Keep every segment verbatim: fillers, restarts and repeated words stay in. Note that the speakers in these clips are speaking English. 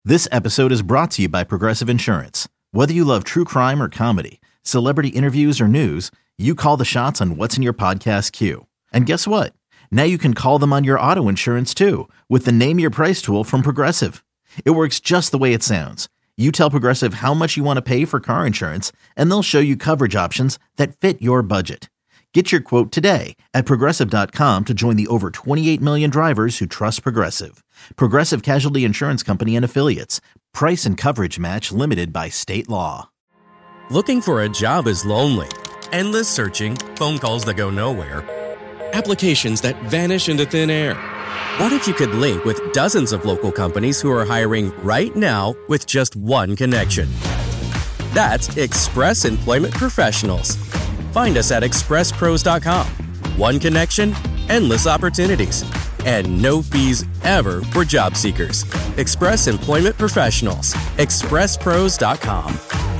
This episode is brought to you by Progressive Insurance. Whether you love true crime or comedy, celebrity interviews or news, you call the shots on what's in your podcast queue. And guess what? Now you can call them on your auto insurance too with the Name Your Price tool from Progressive. It works just the way it sounds. You tell Progressive how much you want to pay for car insurance, and they'll show you coverage options that fit your budget. Get your quote today at Progressive dot com to join the over twenty-eight million drivers who trust Progressive. Progressive Casualty Insurance Company and Affiliates. Price and coverage match limited by state law. Looking for a job is lonely. Endless searching, phone calls that go nowhere, applications that vanish into thin air. What if you could link with dozens of local companies who are hiring right now with just one connection? That's Express Employment Professionals. Find us at express pros dot com. One connection, endless opportunities, and no fees ever for job seekers. Express Employment Professionals. express pros dot com.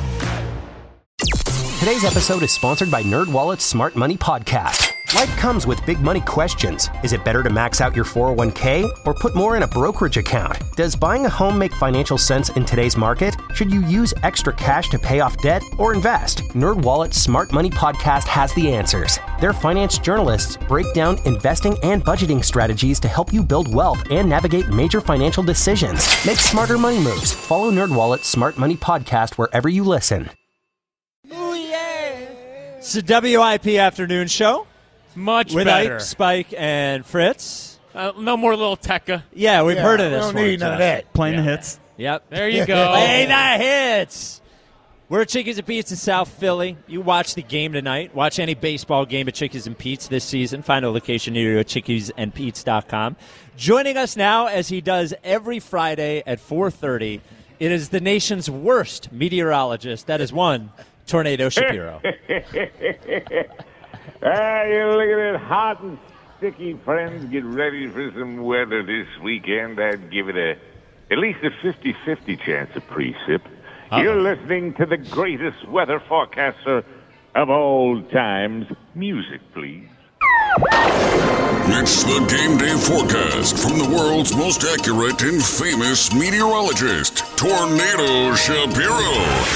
Today's episode is sponsored by NerdWallet's Smart Money Podcast. Life comes with big money questions. Is it better to max out your four oh one k or put more in a brokerage account? Does buying a home make financial sense in today's market? Should you use extra cash to pay off debt or invest? NerdWallet's Smart Money Podcast has the answers. Their finance journalists break down investing and budgeting strategies to help you build wealth and navigate major financial decisions. Make smarter money moves. Follow NerdWallet's Smart Money Podcast wherever you listen. Oh, yeah. It's the W I P Afternoon Show. Much with better. Ike, Spike, and Fritz. Uh, no more little Tekka. Yeah, we've yeah, heard of this. We don't one, need none of that. Playing yeah. the hits. Yep. There you go. Play the hits. We're at Chickies and Pete's in South Philly. You watch the game tonight. Watch any baseball game at Chickies and Pete's this season. Find a location near you at chickies and pete's dot com. Joining us now, as he does every Friday at four thirty, it is the nation's worst meteorologist. That is one, Tornado Shapiro. Ah, you look at it, hot and sticky, friends. Get ready for some weather this weekend. I'd give it a at least a fifty-fifty chance of precip. Uh-oh. You're listening to the greatest weather forecaster of all times. Music, please. It's the Game Day Forecast from the world's most accurate and famous meteorologist, Tornado Shapiro.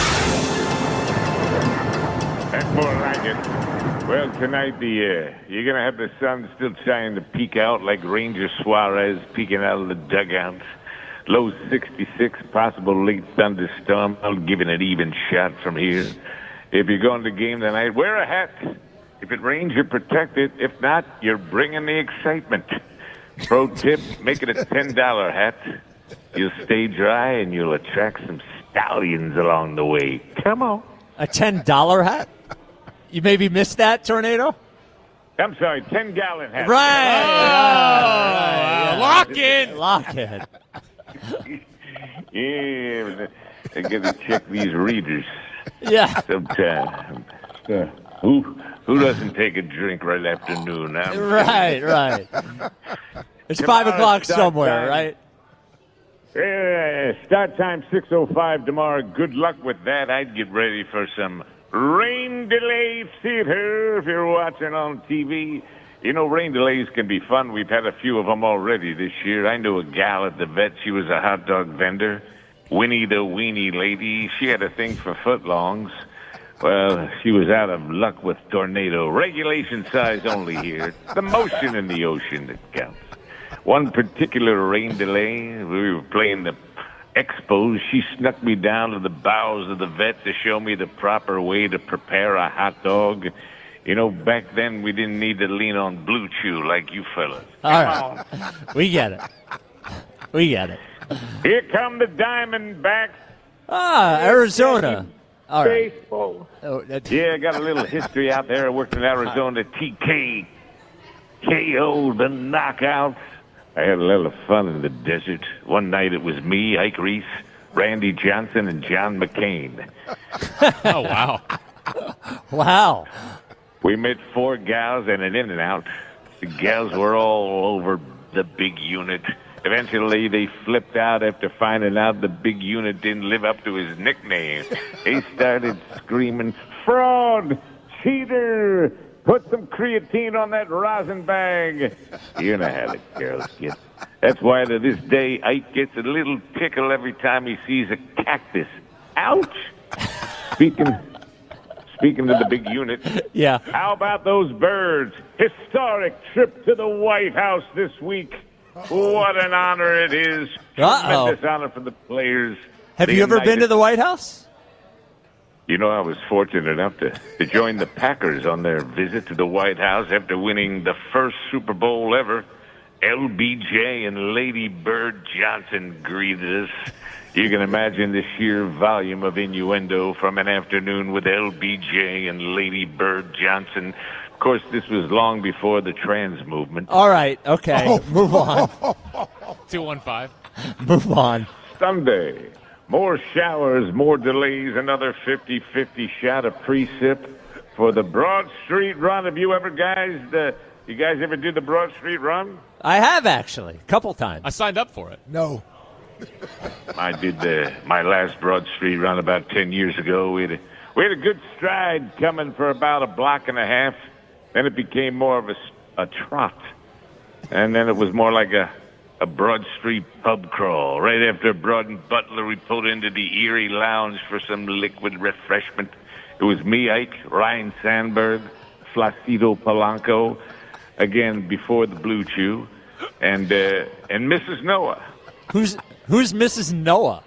That's more like it. Well, tonight, the uh, you're going to have the sun still trying to peek out like Ranger Suarez peeking out of the dugout. Low sixty-six, possible late thunderstorm. I'll give it an even shot from here. If you're going to the game tonight, wear a hat. If it rains, you're protected. If not, you're bringing the excitement. Pro tip, make it a ten dollar hat. You'll stay dry and you'll attract some stallions along the way. Come on. A ten dollar hat? You maybe missed that, Tornado? I'm sorry, ten-gallon hat. Right. Oh, right. Lock in. Lock in. Yeah, I got to check these readers. Yeah. Sometime. Uh, who who doesn't take a drink right after noon? Huh? Right, right. It's five o'clock somewhere, right? Yeah, start time six oh five tomorrow. Good luck with that. I'd get ready for some rain delay theater if you're watching on T V. You know, rain delays can be fun. We've had a few of them already this year. I knew a gal at the vet. She was a hot dog vendor. Winnie the Weenie Lady. She had a thing for footlongs. Well, she was out of luck with Tornado. Regulation size only here. The motion in the ocean that counts. One particular rain delay, we were playing the Expos. She snuck me down to the bowels of the vet to show me the proper way to prepare a hot dog. You know, back then we didn't need to lean on Blue Chew like you fellas. All right. We get it. We get it. Here come the Diamondbacks. Ah, Arizona. All right. Baseball. Oh, that- Yeah, I got a little history out there. I worked in Arizona. T K. K O, the knockouts. I had a little fun in the desert. One night it was me, Ike Reese, Randy Johnson, and John McCain. Oh, wow. Wow. We met four gals and an In-N-Out. The gals were all over the big unit. Eventually, they flipped out after finding out the big unit didn't live up to his nickname. They started screaming, "Fraud! Cheater! Put some creatine on that rosin bag!" You know how the girls get. That's why to this day Ike gets a little tickle every time he sees a cactus. Ouch! Speaking, speaking of the big unit, Yeah. how about those birds? Historic trip to the White House this week. What an honor it is. Uh-oh. Tremendous honor for the players. Have The you ever been United- to the White House? You know, I was fortunate enough to, to join the Packers on their visit to the White House after winning the first Super Bowl ever. L B J and Lady Bird Johnson greeted us. You can imagine the sheer volume of innuendo from an afternoon with L B J and Lady Bird Johnson. Of course, this was long before the trans movement. All right. Okay. Oh. Move on. two one five. Move on. Sunday, more showers, more delays, another fifty-fifty shot of precip for the Broad Street Run. Have you ever, guys, the, you guys ever did the Broad Street Run? I have, actually. A couple times. I signed up for it. No. I did the, my last Broad Street Run about ten years ago. We had, a, we had a good stride coming for about a block and a half. Then it became more of a, s- a trot. And then it was more like a, a Broad Street pub crawl. Right after Broad and Butler, we pulled into the Erie Lounge for some liquid refreshment. It was me, Ike, Ryan Sandberg, Flacido Polanco, again, before the Blue Chew, and uh, and Missus Noah. Who's Who's Missus Noah?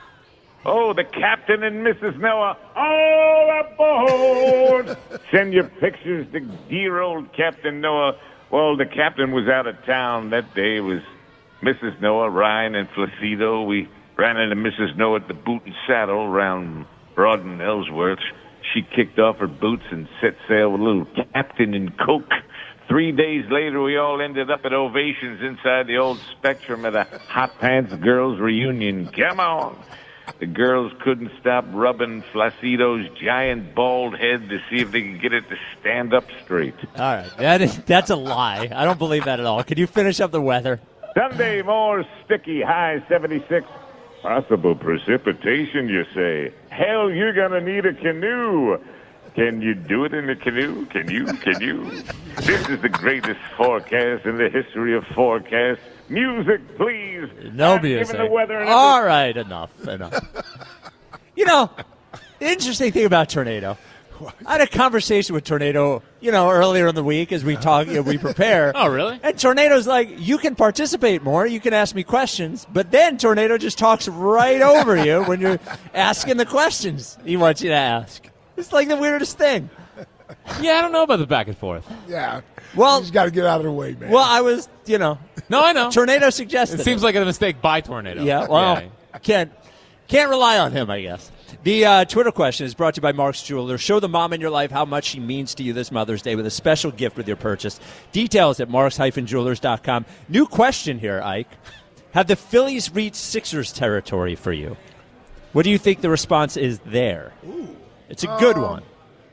Oh, the captain and Missus Noah, all aboard! Send your pictures to dear old Captain Noah. Well, the captain was out of town that day. It was Missus Noah, Ryan, and Flacido. We ran into Missus Noah at the Boot and Saddle around Broad and Ellsworth. She kicked off her boots and set sail with a little Captain and Coke. Three days later, we all ended up at Ovations inside the old Spectrum at a Hot Pants Girls reunion. Come on! The girls couldn't stop rubbing Flacido's giant bald head to see if they could get it to stand up straight. All right. That is, that's a lie. I don't believe that at all. Can you finish up the weather? Sunday, more sticky, high seventy-six. Possible precipitation, you say? Hell, you're going to need a canoe. Can you do it in a canoe? Can you? Can you? This is the greatest forecast in the history of forecasts. Music, please. No I'm music. Given the weather and All right. Enough. Enough. You know, the interesting thing about Tornado, I had a conversation with Tornado, you know, earlier in the week as we talk, you know, we prepare. Oh, really? And Tornado's like, you can participate more, you can ask me questions, but then Tornado just talks right over you when you're asking the questions he wants you to ask. It's like the weirdest thing. Yeah, I don't know about the back and forth. Yeah. Well- you just got to get out of the way, man. Well, I was, you know, No, I know. Tornado suggested It seems like a mistake by Tornado. Yeah, well, Yeah. can't can't rely on him, I guess. The uh, Twitter question is brought to you by Mark's Jeweler. Show the mom in your life how much she means to you this Mother's Day with a special gift with your purchase. Details at marks dash jewelers dot com. New question here, Ike. Have the Phillies reached Sixers territory for you? What do you think the response is there? Ooh. It's a good Um, one.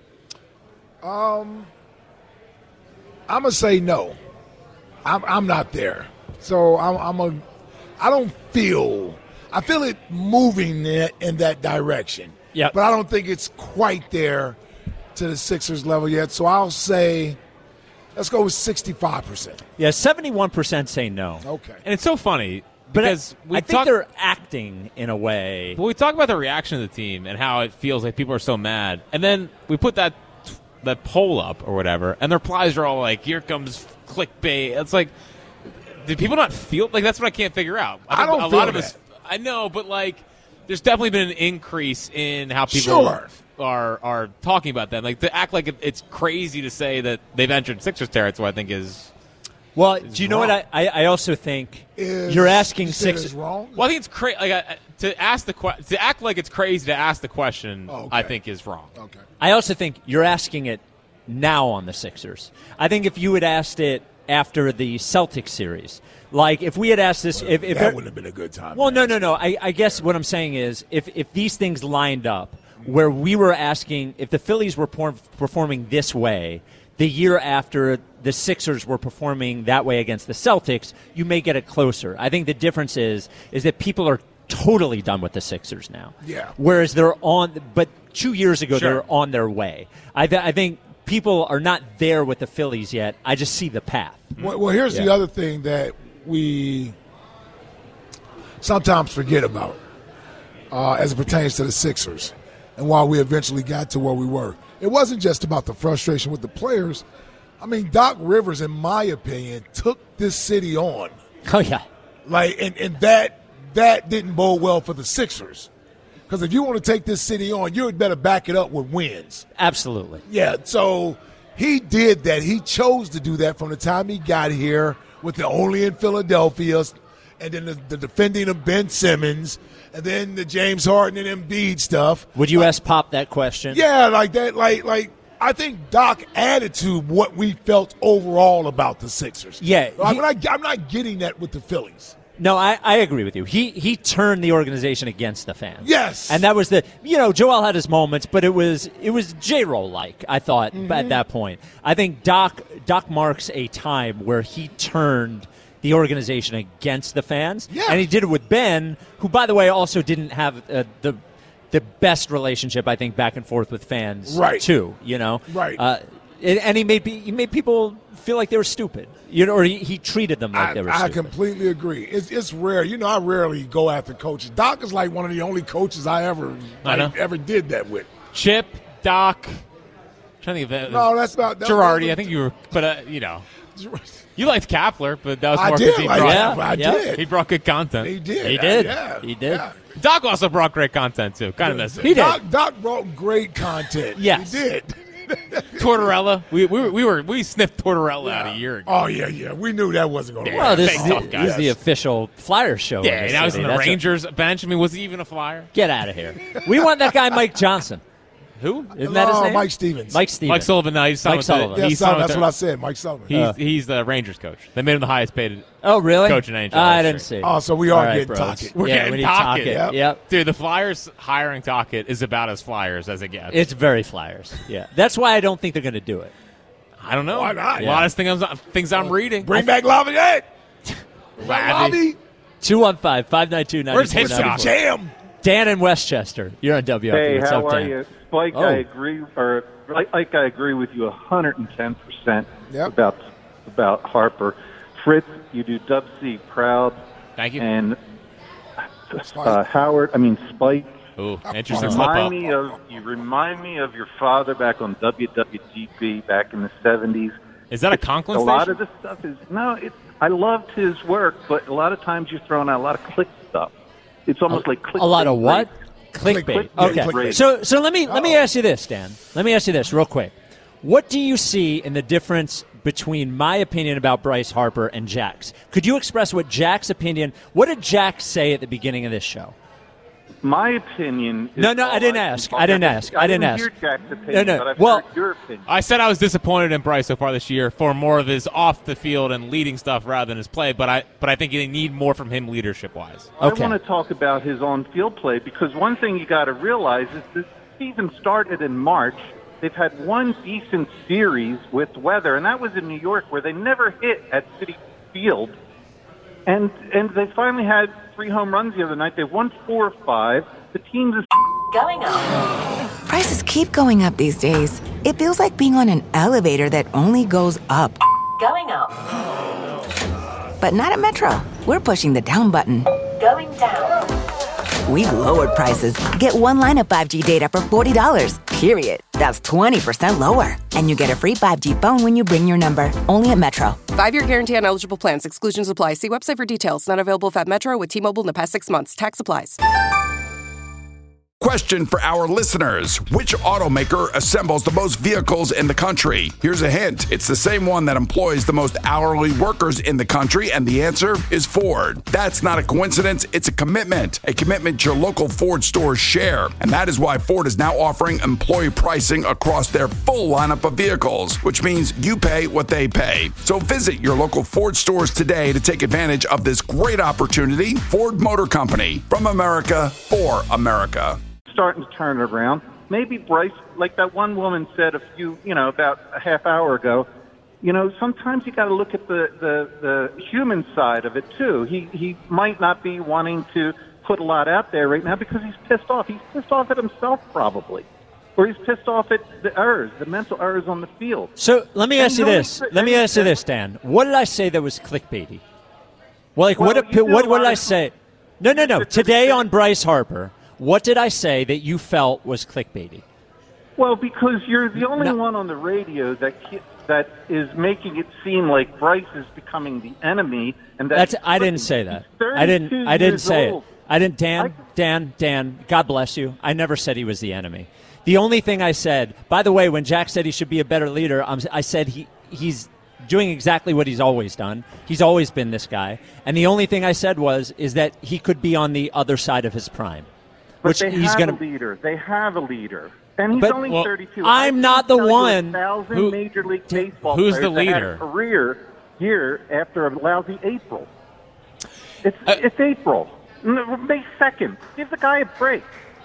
Um, I'm gonna say no. I'm I'm not there. So I'm I'm a. I don't feel. I feel it moving in, in that direction. Yep. But I don't think it's quite there to the Sixers level yet. So I'll say, let's go with sixty-five percent. Yeah, seventy-one percent say no. Okay. And it's so funny But I, because we I think talk, they're acting in a way. but we talk about the reaction of the team and how it feels like people are so mad, and then we put that that poll up or whatever, and their replies are all like, "Here comes clickbait." It's like, did people not feel like that's what I can't figure out? I think don't a feel lot of that. us. I know, but like, there's definitely been an increase in how people Sure. are are talking about them. Like to act like it, it's crazy to say that they've entered Sixers territory. I think is. Well, do you know wrong. what I, I, I also think? Is, you're asking you said Sixers. it's wrong. Well, I think it's crazy. Like I, to ask the que- to act like it's crazy to ask the question. Oh, okay. I think is wrong. Okay. I also think you're asking it now on the Sixers. I think if you had asked it after the Celtics series, like if we had asked this, if, if that it- wouldn't have been a good time. well, to no, ask no, it. no. I, I guess what I'm saying is if if these things lined up, where we were asking if the Phillies were por- performing this way the year after the Sixers were performing that way against the Celtics, you may get it closer. I think the difference is is that people are totally done with the Sixers now. Yeah. Whereas they're on, but two years ago Sure. they're on their way. I, th- I think people are not there with the Phillies yet. I just see the path. Well, well here's the Yeah. other thing that we sometimes forget about uh, as it pertains to the Sixers and why we eventually got to where we were. It wasn't just about the frustration with the players. I mean, Doc Rivers, in my opinion, took this city on. Oh, yeah. Like, and, and that that didn't bode well for the Sixers. Because if you want to take this city on, you had better back it up with wins. Absolutely. Yeah, so he did that. He chose to do that from the time he got here with the only in Philadelphia, and then the, the defending of Ben Simmons, and then the James Harden and Embiid stuff. Would you like, ask Pop that question? Yeah, like that. Like, like I think Doc added to what we felt overall about the Sixers. Yeah. I'm, He, not, I'm not getting that with the Phillies. no, I, I agree with you. He he turned the organization against the fans. Yes. And that was the, you know, Joel had his moments, but it was it was J-Roll-like, I thought, mm-hmm. at that point. I think Doc Doc marks a time where he turned the organization against the fans. Yeah. And he did it with Ben, who, by the way, also didn't have uh, the the best relationship, I think, back and forth with fans, right. too, you know? Right. Uh, and, and he made he made people feel like they were stupid, you know, or he, he treated them like I, they were I stupid. completely agree. It's it's rare. You know, I rarely go after coaches. Doc is like one of the only coaches I ever I like, know. ever did that with. Chip, Doc. I'm trying to think of that. No, that's not that, Girardi. that, I think you were, but uh, you know, you liked Kapler, but that was I more did because he like brought that. I yeah. did. he brought good content. He did. He did. Yeah. He did. Yeah. Doc also brought great content too. Kind of miss it. He did. Doc, Doc brought great content. Yes. He did. Tortorella. We we were, we were we sniffed Tortorella Yeah. out a year ago. Oh yeah, yeah. We knew that wasn't going to Yeah. work. Well, this Big is, the, tough guy. this is the Yes. official Flyer show. Yeah, in the and I was city. in the That's a- Rangers bench. I mean, was he even a Flyer? Get out of here. We want that guy Mike Johnson. Who? Isn't that his No, name? Mike Stevens. Mike Stevens. Mike Sullivan. No, he's signed Mike with Sullivan. The, Yeah, he's son, signed with that's the- what I said, Mike Sullivan. He's Uh, he's the Rangers coach. They made him the highest paid. Oh, really? Coach in N H L Ah, I history. didn't see. Oh, so we are All right, getting bros. Tocchet. We're yeah, getting we need Tocchet. Tocchet. Yep. Yep. Dude, the Flyers hiring Tocchet is about as Flyers as it gets. It's very Flyers. Yeah. That's why I don't think they're going to do it. I don't know. Why not? A lot of things I'm, things I'm reading. Bring back Lavallette. Lavi. Lavi. two one five, five nine two, nine four Where's nine his four. shot? Jam. Dan in Westchester. You're on W R P. Hey, What's how up, are Dan? you? Spike, Oh. I agree, or like, like I agree with you one hundred ten percent Yep. about about Harper. Fritz, you do Dub C proud. Thank you. And uh, Howard, I mean Spike. Ooh, You interesting slip up. remind me of you remind me of your father back on W W T P back in the seventies. Is that a Conklin A lot station? of this stuff is no. It's I loved his work, but a lot of times you're throwing out a lot of click stuff. It's almost like click. A lot of what? Clickbait. Click- Okay. clickbait. So so let me let me ask you this, Dan. Let me ask you this real quick. What do you see in the difference between my opinion about Bryce Harper and Jack's? Could you express what Jack's opinion? What did Jack say at the beginning of this show? My opinion. Is No, no, I all didn't can- ask. I didn't ask. I didn't ask. hear Jack's opinion, No, no. but I've Well- heard your opinion. I said I was disappointed in Bryce so far this year for more of his off the field and leading stuff rather than his play, but I but I think they need more from him leadership wise. Okay. I want to talk about his on-field play because one thing you got to realize is the season started in March. They've had one decent series with weather, and that was in New York, where they never hit at Citi Field. And and they finally had three home runs the other night. They've won four or five. The team's is Going up. Prices keep going up these days. It feels like being on an elevator that only goes up. Going up. But not at Metro. We're pushing the down button. Going down. We've lowered prices. Get one line of five G data for forty dollars, period. That's twenty percent lower. And you get a free five G phone when you bring your number. Only at Metro. Five-year guarantee on eligible plans. Exclusions apply. See website for details. Not available at Metro with T-Mobile in the past six months. Tax applies. Question for our listeners. Which automaker assembles the most vehicles in the country? Here's a hint. It's the same one that employs the most hourly workers in the country, and the answer is Ford. That's not a coincidence. It's a commitment. A commitment your local Ford stores share. And that is why Ford is now offering employee pricing across their full lineup of vehicles, which means you pay what they pay. So visit your local Ford stores today to take advantage of this great opportunity. Ford Motor Company. From America, for America. starting to turn it around. Maybe Bryce, like that one woman said a few, you know, about a half hour ago, you know, sometimes you got to look at the, the, the human side of it too. He he might not be wanting to put a lot out there right now because he's pissed off. He's pissed off at himself probably, or he's pissed off at the errors, the mental errors on the field. So let me And ask you no this. one- Let me ask you this, Dan. What did I say that was clickbaity? Well, like Well, what? you What? do What a did lot I of- say? No, no, no. Today on Bryce Harper, what did I say that you felt was clickbaity? Well, because you're the only No. one on the radio that ki- that is making it seem like Bryce is becoming the enemy, and That's. that's I didn't say that. I didn't. I didn't say it. I didn't. Dan. Dan. Dan. God bless you. I never said he was the enemy. The only thing I said. By the way, when Jack said he should be a better leader, I'm, I said he he's doing exactly what he's always done. He's always been this guy. And the only thing I said was is that he could be on the other side of his prime. But which they he's have gonna, a leader. They have a leader. And he's But- only well, thirty-two. I'm I not can't the tell you one a thousand who- Major League Baseball who's players the that had leader? a career year after a lousy April. It's it's April, N- May second. Give the guy a break.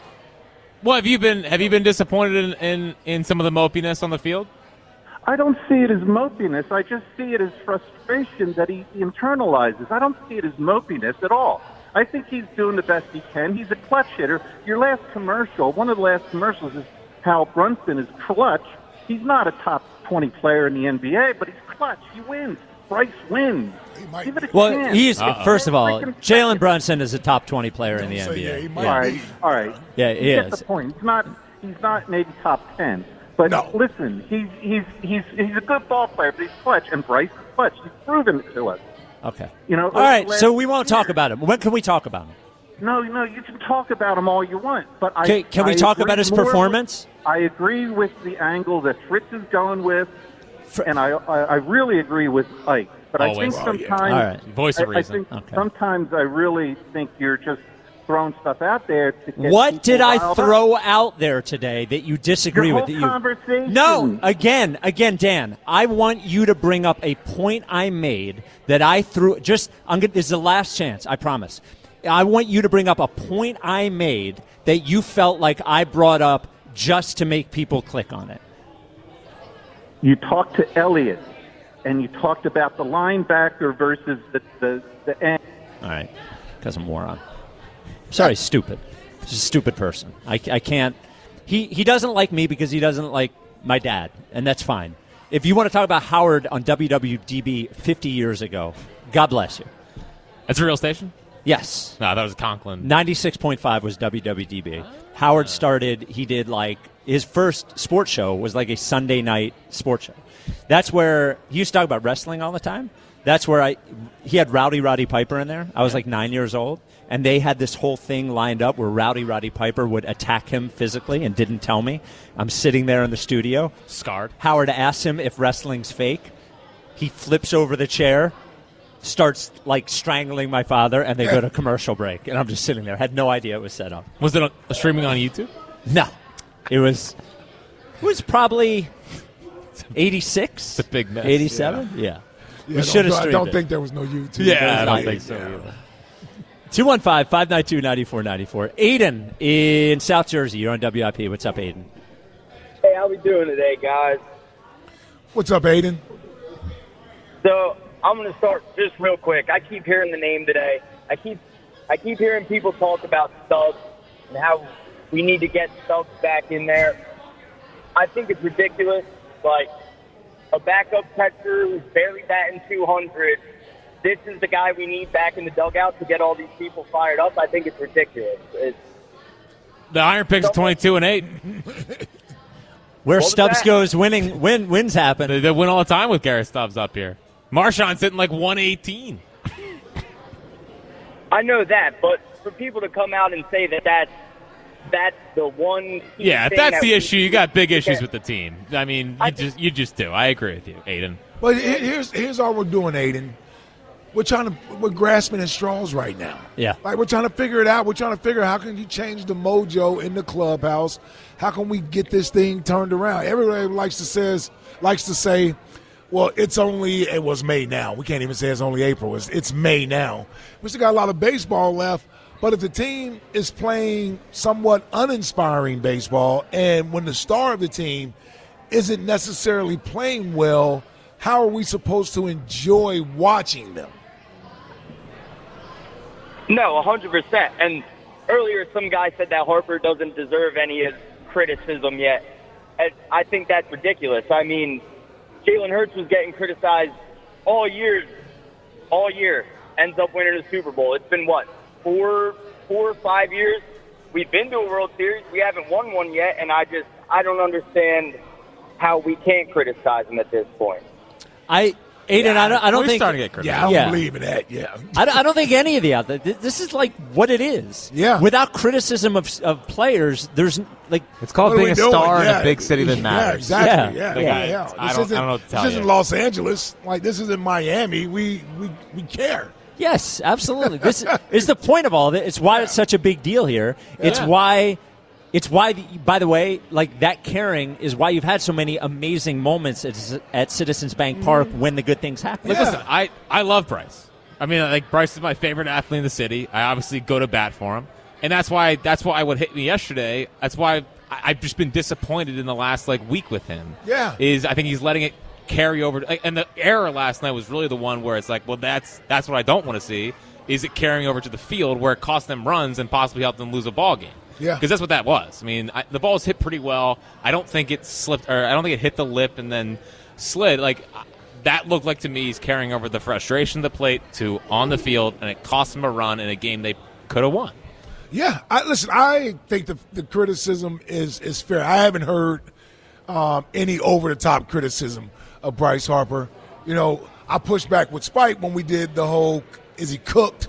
Well, have you been have you been disappointed in, in, in some of the mopiness on the field? I don't see it as mopiness. I just see it as frustration that he internalizes. I don't see it as mopiness at all. I think he's doing the best he can. He's a clutch hitter. Your last commercial, one of the last commercials is Hal Brunson is clutch. He's not a top twenty player in the N B A, but he's clutch. He wins. Bryce wins. Give it a Well, chance. he's first of all, Freaking Jalen Brunson is a top twenty player in the N B A. All right, all right. Yeah, you he get is. the point. He's not. He's not maybe top ten. But listen, he's he's he's he's a good ball player, but he's clutch, and Bryce is clutch. He's proven it to us. Okay. You know. All right, last so we won't year- talk about him. When can we talk about him? No, no, you can talk about him all you want, but I Can- can we I talk agree about his more- performance? I agree with the angle that Fritz is going with, and I I, I really agree with Ike. But Always. I Oh, think yeah. sometimes, All right. Voice of I, reason. I think Okay. sometimes I really think you're just throwing stuff out there to get What people did I riled up. throw out there today that you disagree Your with? whole That you conversation. No, again, again, Dan. I want you to bring up a point I made that I threw. Just, I'm gonna, this is the last chance. I promise. I want you to bring up a point I made that you felt like I brought up just to make people click on it. You talked to Elliott, and you talked about the linebacker versus the the, the end. All right, because I'm a moron. Sorry, stupid. Just a stupid person. I, I can't. He he doesn't like me because he doesn't like my dad, and that's fine. If you want to talk about Howard on W W D B fifty years ago, God bless you. That's a real station? Yes. No, that was Conklin. ninety-six point five was W W D B. Howard started, he did like, his first sports show was like a Sunday night sports show. That's where, he used to talk about wrestling all the time. That's where I, he had Rowdy Roddy Piper in there. I was like nine years old. And they had this whole thing lined up where Rowdy Roddy Piper would attack him physically and didn't tell me. I'm sitting there in the studio. Scarred. Howard asks him if wrestling's fake. He flips over the chair, starts like strangling my father, and they go to commercial break. And I'm just sitting there. Had no idea it was set up. Was it on, streaming on YouTube? No. It was it was probably eighty-six. It's a big mess. eighty-seven? Yeah. Yeah, we don't- should have I streamed don't it. think there was no YouTube. Yeah, I don't Yeah. think so either. two one five, five nine two, nine four nine four. Aiden in South Jersey. You're on W I P. What's up, Aiden? Hey, how we doing today, guys? What's up, Aiden? So I'm going to start just real quick. I keep hearing the name today. I keep I keep hearing people talk about Stubbs and how we need to get Stubbs back in there. I think it's ridiculous. Like a backup catcher who's barely batting two hundred. This is the guy we need back in the dugout to get all these people fired up. I think it's ridiculous. It's, The Iron Pick's twenty-two and eight. Where What was Stubbs that? goes, winning win wins happen. They, they win all the time with Garrett Stubbs up here. Marshawn's hitting like one eighteen. I know that, but for people to come out and say that that's, that's the one key Yeah, if thing that's that the we issue, you need got big to issues get- with the team. I mean, you just you just do. I agree with you, Aiden. But he- here's here's all we're doing, Aiden. We're trying to we're grasping at straws right now. Yeah. Like we're trying to figure it out. We're trying to figure out how can you change the mojo in the clubhouse? How can we get this thing turned around? Everybody likes to says likes to say, well, it's only it was May now. We can't even say it's only April. It's it's May now. We still got a lot of baseball left. But if the team is playing somewhat uninspiring baseball, and when the star of the team isn't necessarily playing well, how are we supposed to enjoy watching them? No, one hundred percent. And earlier some guy said that Harper doesn't deserve any of criticism yet. And I think that's ridiculous. I mean, Jalen Hurts was getting criticized all year, all year, ends up winning the Super Bowl. It's been, what, four, four or five years. We've been to a World Series. We haven't won one yet, and I just I don't understand how we can't criticize him at this point. I Aiden, yeah, I don't, I don't think starting to get criticized. Yeah, I don't yeah. believe in that. Yeah, I don't, I don't think any of the other. This is like what it is. Yeah. Without criticism of of players, there's like It's called What are being we a doing? star Yeah. in a big city that Yeah, matters. exactly. Yeah. Yeah, Yeah. yeah. yeah. I This don't- isn't, I don't know what to tell this you. isn't Los Angeles. Like, this isn't Miami. We we we care. yes, absolutely. This is the point of all of it. It's why it's such a big deal here. It's Yeah. why. It's why, by the way, like that caring is why you've had so many amazing moments at, at Citizens Bank Park when the good things happen. Like, listen, I, I love Bryce. I mean, like Bryce is my favorite athlete in the city. I obviously go to bat for him, and that's why that's why what hit me yesterday. That's why I, I've just been disappointed in the last like week with him. Yeah. is I think he's letting it carry over, and the error last night was really the one where it's like, well, that's that's what I don't want to see. Is it carrying over to the field where it costs them runs and possibly help them lose a ball game? Yeah. Because that's what that was. I mean, I, the ball was hit pretty well. I don't think it slipped, or I don't think it hit the lip and then slid. Like, that looked like to me he's carrying over the frustration of the plate to on the field, and it cost him a run in a game they could have won. Yeah, I, listen, I think the, the criticism is, is fair. I haven't heard um, any over-the-top criticism of Bryce Harper. You know, I pushed back with Spike when we did the whole, is he cooked,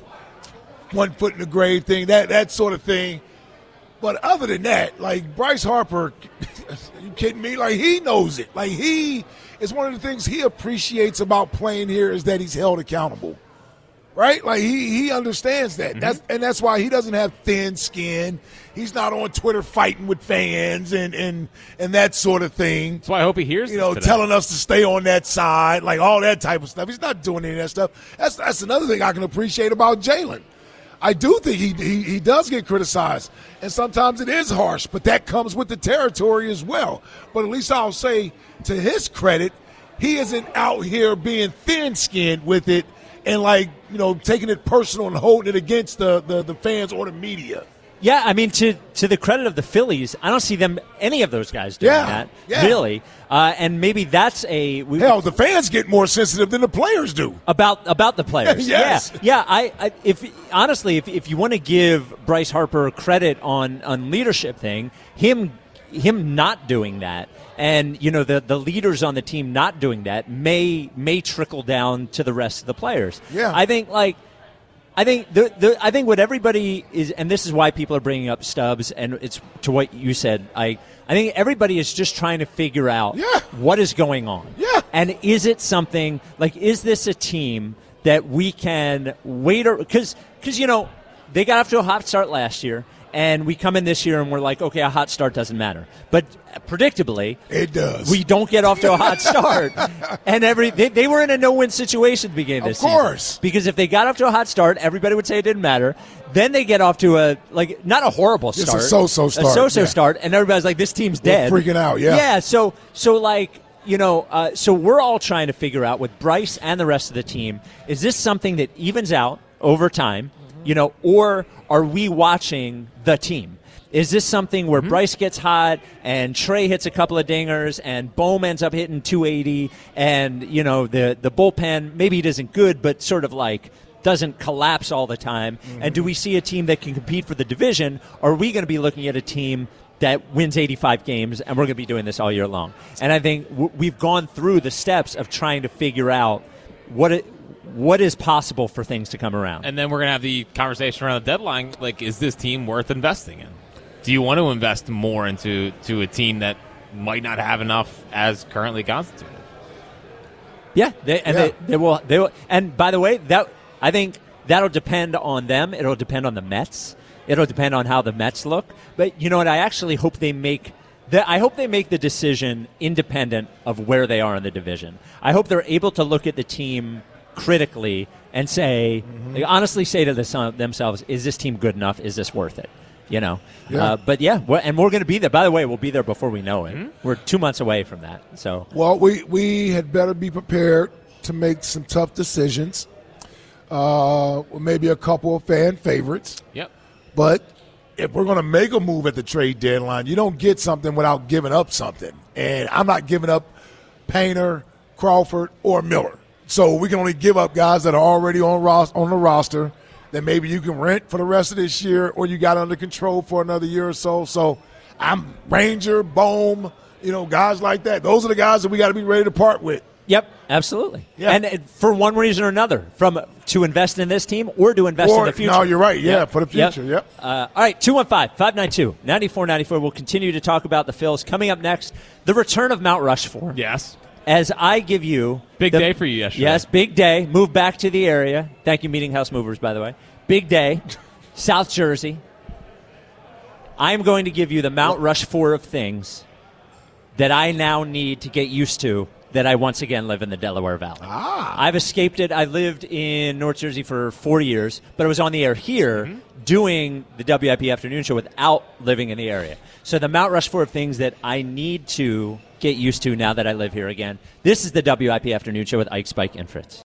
one foot in the grave thing, that, that sort of thing. But other than that, like, Bryce Harper, are you kidding me? Like, he knows it. Like, he is one of the things he appreciates about playing here is that he's held accountable. Right? Like, he, he understands that. Mm-hmm. That's and that's why he doesn't have thin skin. He's not on Twitter fighting with fans and, and, and that sort of thing. That's why I hope he hears You this know, today. telling us to stay on that side, like all that type of stuff. He's not doing any of that stuff. That's that's another thing I can appreciate about Jalen. I do think he, he he does get criticized, and sometimes it is harsh, but that comes with the territory as well. But at least I'll say, to his credit, he isn't out here being thin-skinned with it and, like, you know, taking it personal and holding it against the, the, the fans or the media. Yeah, I mean, to to the credit of the Phillies, I don't see them any of those guys doing Yeah, that, yeah. really. Uh, and maybe that's a we, Hell, the fans get more sensitive than the players do. about about the players. Yes. Yeah, yeah. I, I if honestly, if if you want to give Bryce Harper credit on on leadership thing, him him not doing that, and you know the the leaders on the team not doing that may may trickle down to the rest of the players. Yeah. I think like. I think the, the I think what everybody is, and this is why people are bringing up Stubbs, and it's to what you said. I I think everybody is just trying to figure out Yeah. what is going on. Yeah. And is it something like, is this a team that we can wait, or because because you know they got off to a hot start last year, and we come in this year and we're like, okay, a hot start doesn't matter, but predictably It does. we don't get off to a hot start, and every they, they were in a no-win situation to begin Of this course. season. Because if they got off to a hot start, everybody would say it didn't matter. Then they get off to a like not a horrible Just a start, so-so start, a so-so yeah. start, and everybody's like, this team's We're dead, freaking out, yeah. yeah. So so like. You know, uh, so we're all trying to figure out with Bryce and the rest of the team, is this something that evens out over time, Mm-hmm. you know, or are we watching the team? Is this something where Mm-hmm. Bryce gets hot and Trey hits a couple of dingers and Bohm ends up hitting two eighty and, you know, the, the bullpen, maybe it isn't good, but sort of like doesn't collapse all the time? Mm-hmm. And do we see a team that can compete for the division? Or are we going to be looking at a team that wins eighty-five games, and we're going to be doing this all year long? And I think w- we've gone through the steps of trying to figure out what it, what is possible for things to come around. And then we're going to have the conversation around the deadline. Like, is this team worth investing in? Do you want to invest more into to a team that might not have enough as currently constituted? Yeah, they, and Yeah. They, they will. They will. And by the way, that I think that'll depend on them. It'll depend on the Mets. It'll depend on how the Mets look. But you know what? I actually hope they make the. I hope they make the decision independent of where they are in the division. I hope they're able to look at the team critically and say, Mm-hmm. they honestly say to the, themselves, "Is this team good enough? Is this worth it?" You know. Yeah. Uh, but yeah, we're, and we're going to be there. By the way, we'll be there before we know it. We're two months away from that. So. Well, we, we had better be prepared to make some tough decisions. Uh, maybe a couple of fan favorites. Yep. But if we're going to make a move at the trade deadline, you don't get something without giving up something. And I'm not giving up Painter, Crawford, or Miller. So we can only give up guys that are already on ros- on the roster that maybe you can rent for the rest of this year or you got under control for another year or so. So I'm Ranger, Bohm, you know, guys like that. Those are the guys that we got to be ready to part with. Yep, absolutely. Yeah. And uh, for one reason or another, from to invest in this team or to invest Or- in the future. no, you're right. Yeah, Yep. for the future. Yep. Uh, all right, two one five, five nine two, nine four nine four. We'll continue to talk about the Phils. Coming up next, the return of Mount Rushmore. Yes. As I give you... Big the- day for you yesterday. Yes, big day. Move back to the area. Thank you, Meeting House Movers, by the way. Big day. South Jersey. I'm going to give you the Mount Rushmore of things that I now need to get used to that I once again live in the Delaware Valley. Ah. I've escaped it. I lived in North Jersey for four years, but I was on the air here Mm-hmm. doing the W I P Afternoon Show without living in the area. So the Mount Rushmore of things that I need to get used to now that I live here again. This is the W I P Afternoon Show with Ike, Spike, and Fritz.